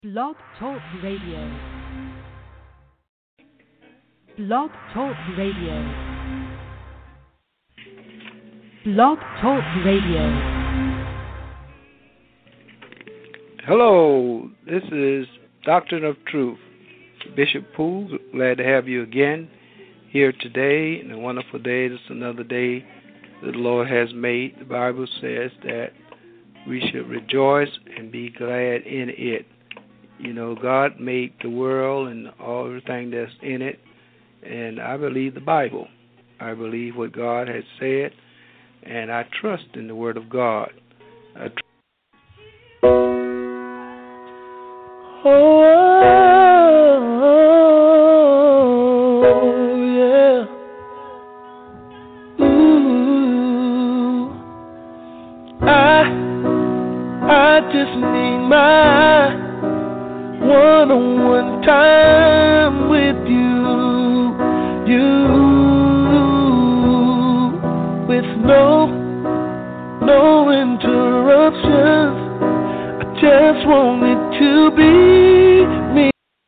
Blog Talk Radio. Blog Talk Radio. Blog Talk Radio. Hello, this is Doctrine of Truth. Bishop Poole, glad to have you again here today. And a wonderful day. This is another day that the Lord has made. The Bible says that we should rejoice and be glad in it. You know, God made the world and all everything that's in it, and I believe the Bible. I believe what God has said, and I trust in the Word of God. Yeah. Ooh. I just need my one-on-one time with you, with no interruptions. I just want it to be me.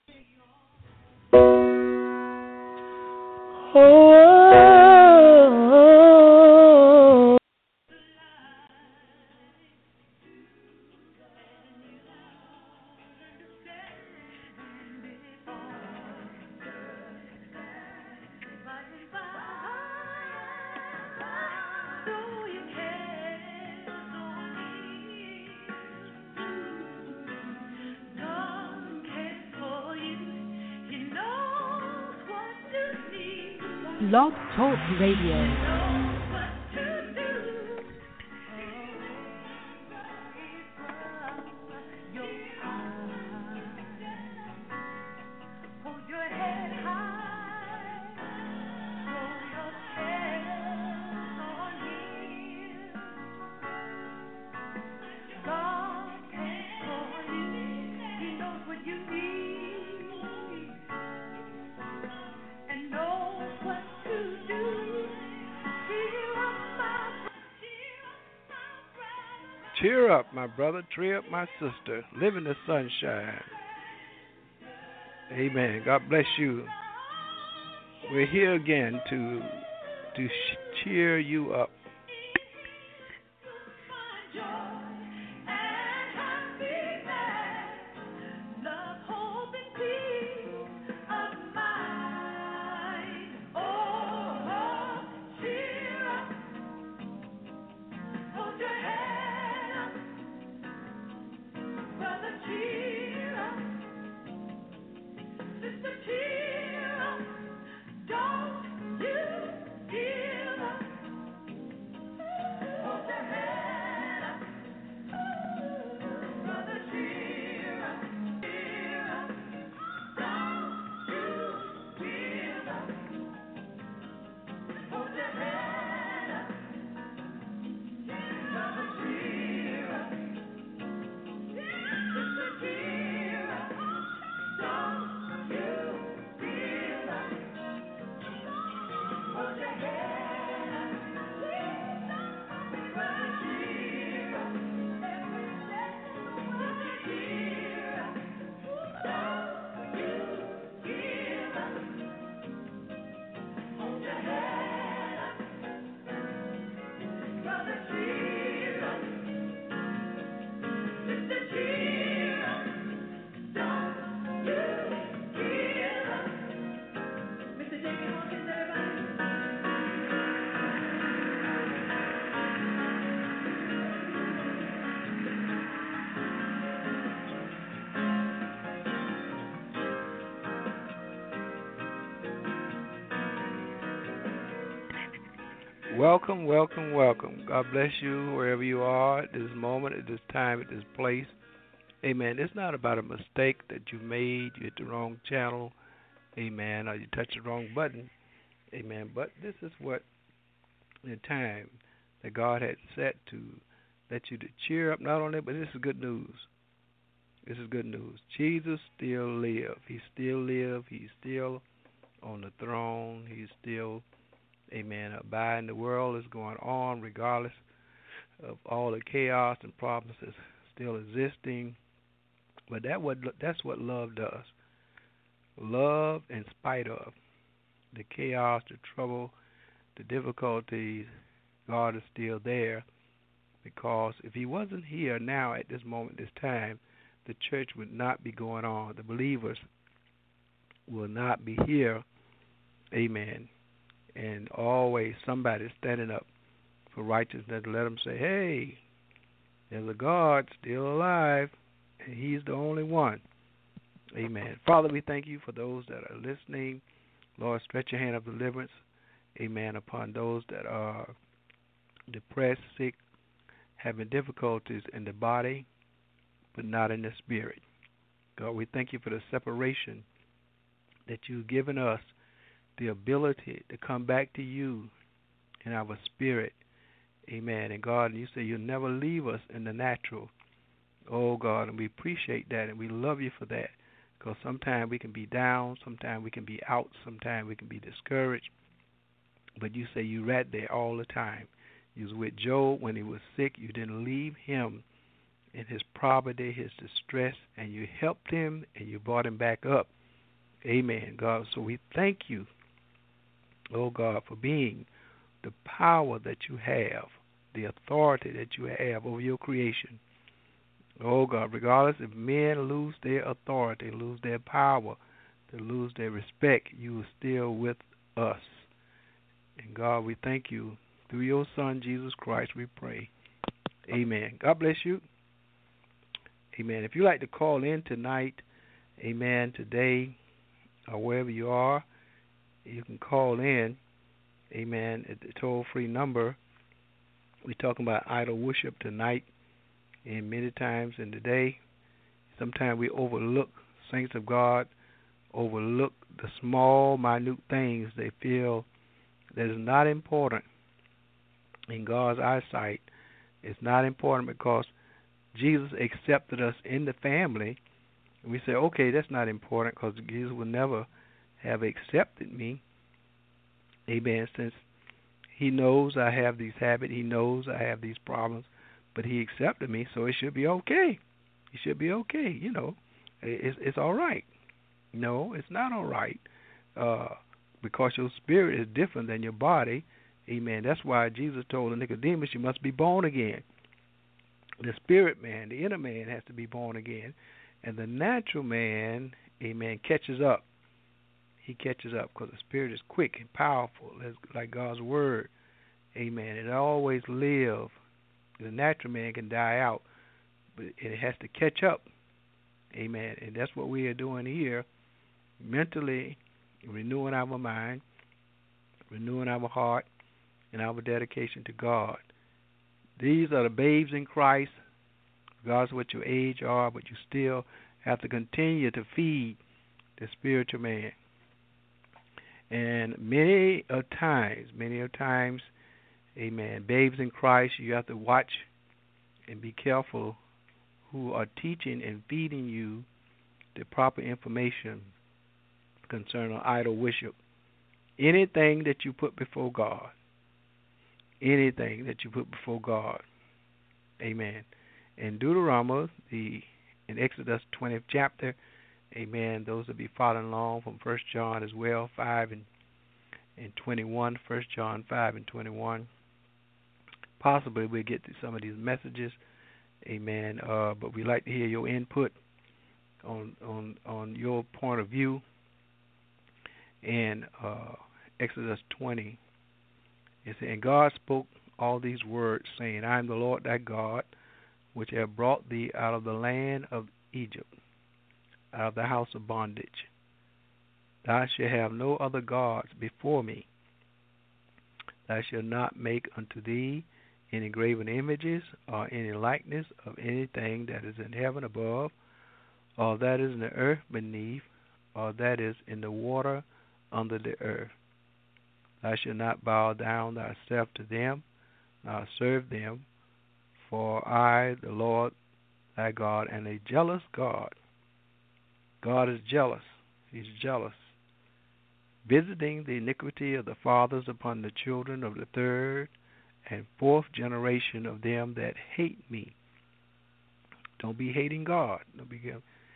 Oh. Blog Talk Radio. Cheer up, my brother. Cheer up, my sister. Live in the sunshine. Amen. God bless you. We're here again to cheer you up. Welcome, welcome, welcome. God bless you wherever you are at this moment, at this time, at this place. Amen. It's not about a mistake that you made. You hit the wrong channel. Amen. Or you touched the wrong button. Amen. But this is what the time that God had set to let you to cheer up. Not only, but this is good news. This is good news. Jesus still lives. He still lives. He's still on the throne. He's still, amen, abiding. The world is going on regardless of all the chaos and problems that's still existing. But that's what love does. Love, in spite of the chaos, the trouble, the difficulties, God is still there. Because if He wasn't here now at this moment, this time, the church would not be going on. The believers will not be here. Amen. And always somebody standing up for righteousness to let them say, hey, there's a God still alive, and He's the only one. Amen. Father, we thank You for those that are listening. Lord, stretch Your hand of deliverance, amen, upon those that are depressed, sick, having difficulties in the body, but not in the spirit. God, we thank You for the separation that You've given us, the ability to come back to You in our spirit. Amen. And God, You say You'll never leave us in the natural. Oh, God, and we appreciate that, and we love You for that. Because sometimes we can be down, sometimes we can be out, sometimes we can be discouraged. But You say You right there all the time. You was with Job when he was sick. You didn't leave him in his poverty, his distress, and You helped him and You brought him back up. Amen, God. So we thank You, oh God, for being the power that You have, the authority that You have over Your creation. Oh God, regardless if men lose their authority, lose their power, they lose their respect, You are still with us. And God, we thank You. Through Your Son, Jesus Christ, we pray. Amen. God bless you. Amen. If you'd like to call in tonight, amen, today, or wherever you are, you can call in, amen, at the toll-free number. We're talking about idol worship tonight, and many times in the day, sometimes we overlook, saints of God, overlook the small, minute things they feel that is not important in God's eyesight. It's not important because Jesus accepted us in the family. And we say, okay, that's not important because Jesus would never have accepted me. Amen. Since He knows I have these habits, He knows I have these problems, but He accepted me, so it should be okay. It should be okay, you know. It's all right. No, it's not all right. Because your spirit is different than your body. Amen. That's why Jesus told Nicodemus, you must be born again. The spirit man, the inner man, has to be born again. And the natural man, amen, catches up. He catches up because the spirit is quick and powerful, like God's word. Amen. It always lives. The natural man can die out, but it has to catch up. Amen. And that's what we are doing here, mentally renewing our mind, renewing our heart, and our dedication to God. These are the babes in Christ, regardless of what your age are, but you still have to continue to feed the spiritual man. And many a times, amen, babes in Christ, you have to watch and be careful who are teaching and feeding you the proper information concerning idol worship. Anything that you put before God, amen. In Deuteronomy, in Exodus 20th chapter, amen, those will be following along from 1 John as well, 5 and 21, 1 John 5 and 21. Possibly we'll get to some of these messages, amen, but we'd like to hear your input on your point of view. In Exodus 20, it says, and God spoke all these words, saying, I am the Lord thy God, which have brought thee out of the land of Egypt, out of the house of bondage. Thou shalt have no other gods before me. Thou shalt not make unto thee any graven images or any likeness of anything that is in heaven above, or that is in the earth beneath, or that is in the water under the earth. Thou shalt not bow down thyself to them, nor serve them, for I, the Lord thy God, am a jealous God. God is jealous. He's jealous, visiting the iniquity of the fathers upon the children of the third and fourth generation of them that hate me. Don't be hating God. Don't be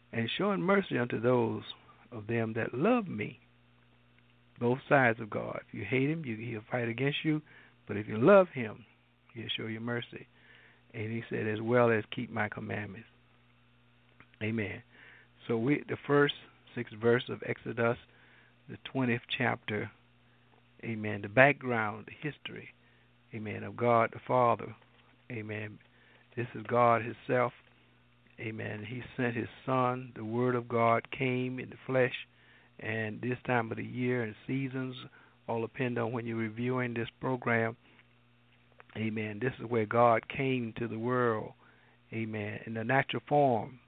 and showing mercy unto those of them that love me. Both sides of God. If you hate him, he'll fight against you. But if you love him, he'll show you mercy. And he said, as well as keep my commandments. Amen. So the first 6 verses of Exodus, the 20th chapter, amen, the background, the history, amen, of God the Father. Amen. This is God himself. Amen. He sent his Son. The Word of God came in the flesh. And this time of the year and seasons all depend on when you're reviewing this program. Amen. This is where God came to the world. Amen. In the natural form.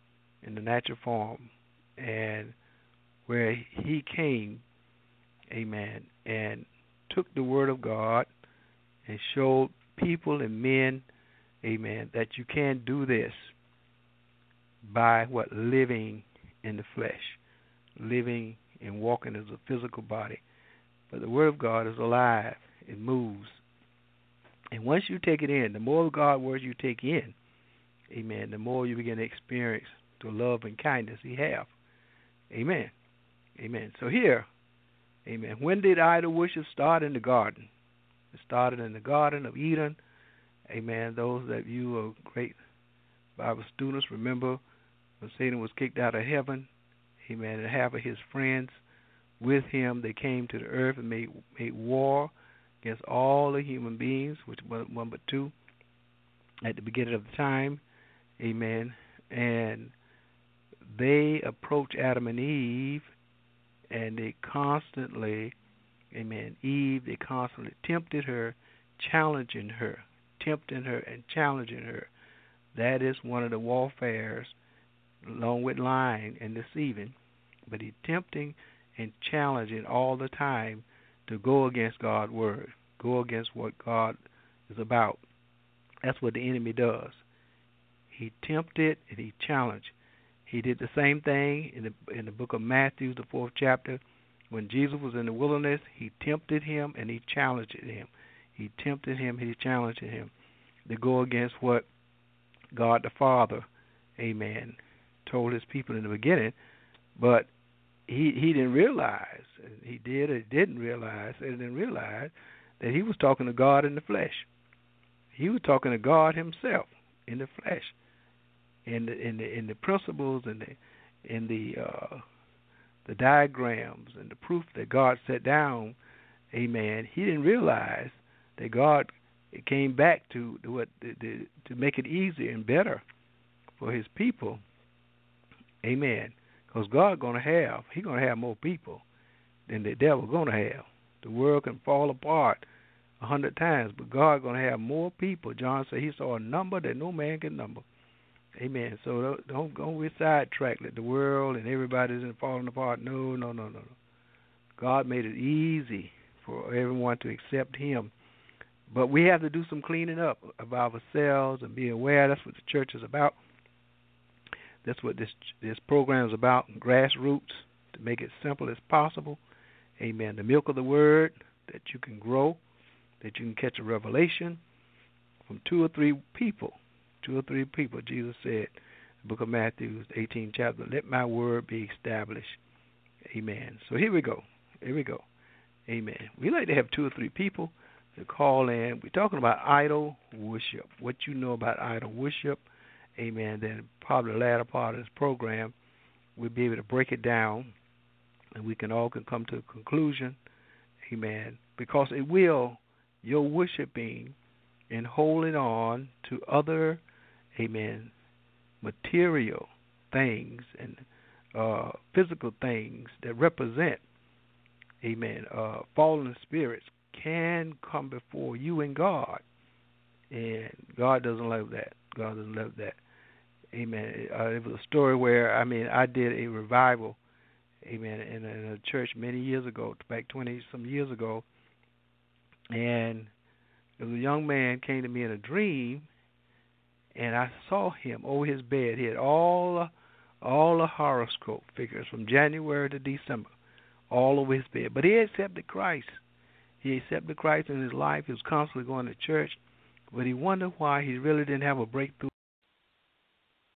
And where he came, amen, and took the Word of God and showed people and men, amen, that you can't do this by living in the flesh, living and walking as a physical body. But the Word of God is alive. It moves. And once you take it in, the more of God's Word you take in, amen, the more you begin to experience the love and kindness he have. Amen. Amen. So here, amen, when did idol worship start? In the garden. It started in the Garden of Eden. Amen. Those of you who are great Bible students remember when Satan was kicked out of heaven, amen, and half of his friends with him, they came to the earth and made war against all the human beings, which was 1 but 2 at the beginning of the time. Amen. And they approached Adam and Eve, and they constantly, amen, they constantly tempted her, challenging her, tempting her and challenging her. That is one of the warfares, along with lying and deceiving. But he's tempting and challenging all the time to go against God's word, go against what God is about. That's what the enemy does. He tempted and he challenged. He did the same thing in the book of Matthew, the 4th chapter. When Jesus was in the wilderness, he tempted him and he challenged him. He tempted him, he challenged him to go against what God the Father, amen, told his people in the beginning. But he didn't realize, he did or didn't realize, that he was talking to God in the flesh. He was talking to God himself in the flesh. In the principles and the diagrams and the proof that God set down, amen, he didn't realize that God came back to make it easier and better for his people, amen. Because God's going to have more people than the devil's going to have. The world can fall apart 100 times, but God's going to have more people. John said he saw a number that no man can number. Amen. So don't go with sidetracked that the world and everybody's falling apart. No. God made it easy for everyone to accept him. But we have to do some cleaning up of ourselves and be aware. That's what the church is about. That's what this program is about, grassroots, to make it simple as possible. Amen. The milk of the word, that you can grow, that you can catch a revelation from 2 or 3 people. 2 or 3 people, Jesus said, the book of Matthew, 18th chapter, let my word be established. Amen. So here we go. Amen. We like to have 2 or 3 people to call in. We're talking about idol worship, what you know about idol worship. Amen. Then probably the latter part of this program, we'll be able to break it down, and we can come to a conclusion. Amen. Because it will, your worshiping and holding on to other, amen, material things and physical things that represent, amen, fallen spirits can come before you and God. And God doesn't love that. God doesn't love that. Amen. It was a story where, I did a revival, amen, in a church many years ago, back 20-some years ago. And there was a young man came to me in a dream, and I saw him over his bed. He had all the horoscope figures from January to December all over his bed. But he accepted Christ. He accepted Christ in his life. He was constantly going to church. But he wondered why he really didn't have a breakthrough